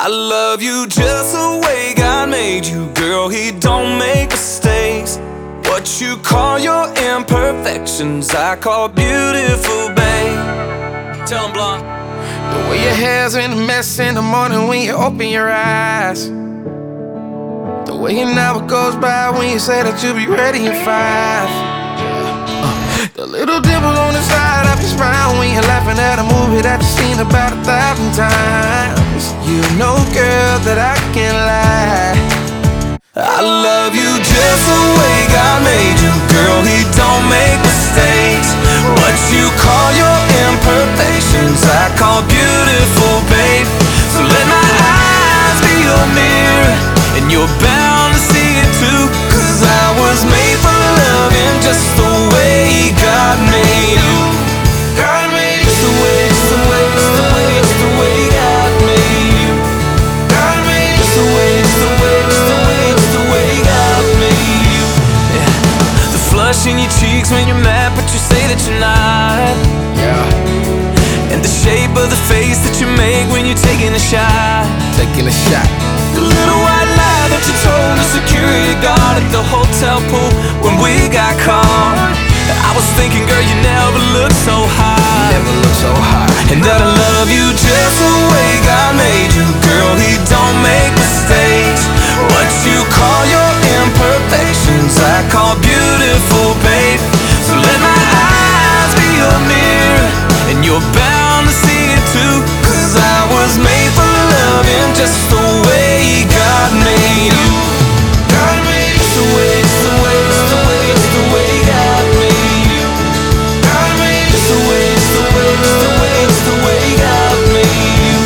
love you just the way God made you, girl. He don't make mistakes. What you call your imperfections, I call beautiful, babe. Tell him, Blonde. The way your hair's in a mess in the morning when you open your eyes. The way an hour goes by when you say that you'll be ready in 5. The little dimple on the side of your smile when you're laughing at a movie that you've seen about 1,000 times. You know, girl, that I can't lie. I love you just the way God made you, girl. He don't make mistakes. What you call your imperfections, I call beautiful, babe. So let my eyes be your mirror, and you're bound to see it too. 'Cause I was made for loving just the way God made you. God made Just the way, just the way, just the way, just the way God made you. God made Just the way, just the way, just the way, just the way God made you. Yeah. The flush in your cheeks when you're mad, but you say that you're not. Yeah, And the shape of the face that you make when you're taking a shot. taking a shot. The little white lie that you told the security guard at the hotel pool when we got caught. I was thinking, girl, you never looked so high. Never looked so high. And that I love you just the way God made you, girl. He don't make mistakes. What you call your imperfections, I call beautiful, babe. So let my eyes be your mirror, and you're bound to see it too. 'Cause I was made for loving just the way God made you. God made Just the way, just the way, just the way, just the way God made you. God made Just the way, just the way, just the way, just the way God made you.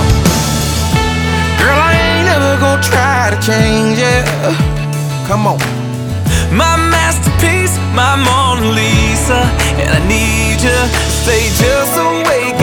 Girl, I ain't never gonna try to change it. Come on. My masterpiece, my Mona Lisa, and I need you. Stay just the way